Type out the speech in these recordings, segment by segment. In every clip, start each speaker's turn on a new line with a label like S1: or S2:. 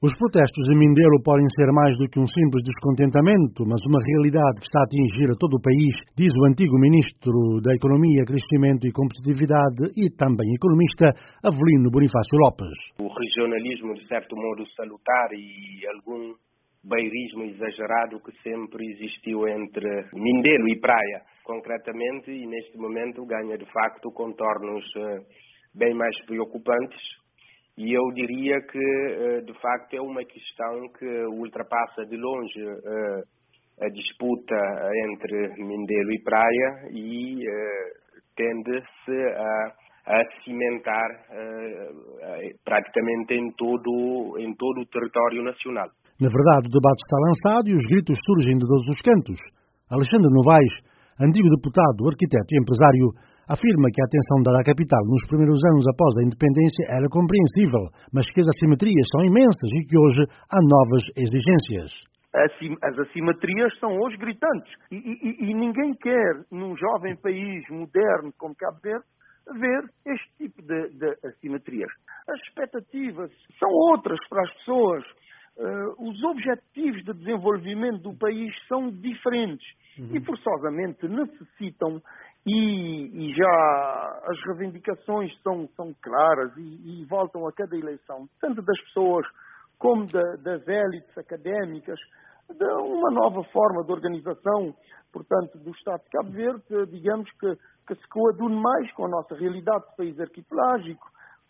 S1: Os protestos em Mindelo podem ser mais do que um simples descontentamento, mas uma realidade que está a atingir a todo o país, diz o antigo ministro da Economia, Crescimento e Competitividade e também economista, Avelino Bonifácio Lopes.
S2: O regionalismo, de certo modo, salutar e algum bairismo exagerado que sempre existiu entre Mindelo e Praia, concretamente, e neste momento ganha de facto contornos bem mais preocupantes. E eu diria que, de facto, é uma questão que ultrapassa de longe a disputa entre Mindelo e Praia e tende-se a cimentar praticamente em todo o território nacional.
S1: Na verdade, o debate está lançado e os gritos surgem de todos os cantos. Alexandre Novaes, antigo deputado, arquiteto e empresário, afirma que a atenção dada à capital nos primeiros anos após a independência era compreensível, mas que as assimetrias são imensas e que hoje há novas exigências.
S3: As assimetrias são hoje gritantes e ninguém quer, num jovem país moderno como Cabo Verde, ver este tipo de assimetrias. As expectativas são outras para as pessoas. Os objetivos de desenvolvimento do país são diferentes e forçosamente necessitam, e já as reivindicações são claras e voltam a cada eleição, tanto das pessoas como das élites académicas, de uma nova forma de organização, portanto, do Estado de Cabo Verde, digamos que se coadune mais com a nossa realidade de país arquipelágico,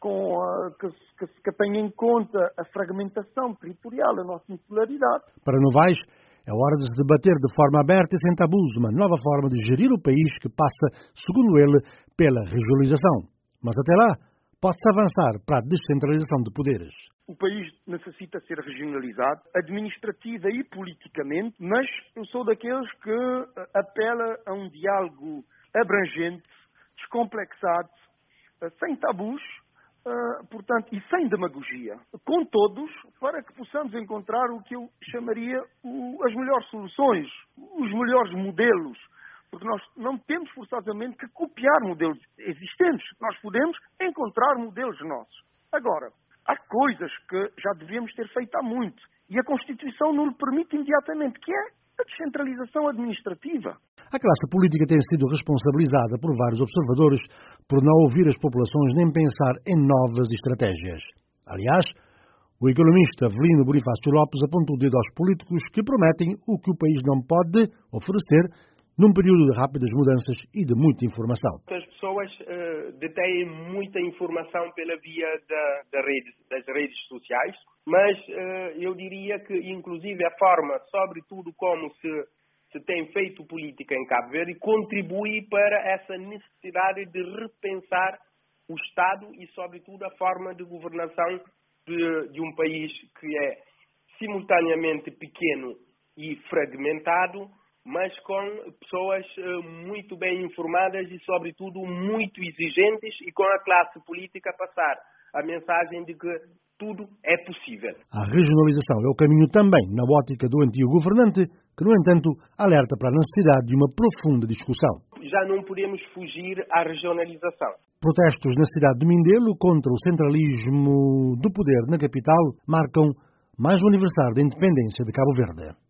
S3: que tenha em conta a fragmentação territorial, a nossa insularidade.
S1: Para Novaes, é hora de se debater de forma aberta e sem tabus uma nova forma de gerir o país que passa, segundo ele, pela regionalização. Mas até lá, pode-se avançar para a descentralização de poderes.
S3: O país necessita ser regionalizado, administrativa e politicamente, mas eu sou daqueles que apela a um diálogo abrangente, descomplexado, sem tabus, portanto, e sem demagogia, com todos, para que possamos encontrar o que eu chamaria as melhores soluções, os melhores modelos, porque nós não temos forçosamente que copiar modelos existentes, nós podemos encontrar modelos nossos. Agora, há coisas que já devíamos ter feito há muito, e a Constituição não lhe permite imediatamente, que é a descentralização administrativa.
S1: A classe política tem sido responsabilizada por vários observadores por não ouvir as populações nem pensar em novas estratégias. Aliás, o economista Avelino Bonifácio Lopes apontou o dedo aos políticos que prometem o que o país não pode oferecer num período de rápidas mudanças e de muita informação.
S2: As pessoas detêm muita informação pela via das redes sociais, mas eu diria que, inclusive, a forma, sobretudo, como se tem feito política em Cabo Verde, contribui para essa necessidade de repensar o Estado e, sobretudo, a forma de governação de um país que é simultaneamente pequeno e fragmentado, mas com pessoas muito bem informadas e, sobretudo, muito exigentes, e com a classe política a passar a mensagem de que tudo é possível.
S1: A regionalização é o caminho também na ótica do antigo governante, que, no entanto, alerta para a necessidade de uma profunda discussão.
S2: Já não podemos fugir à regionalização.
S1: Protestos na cidade de Mindelo contra o centralismo do poder na capital marcam mais um aniversário da independência de Cabo Verde.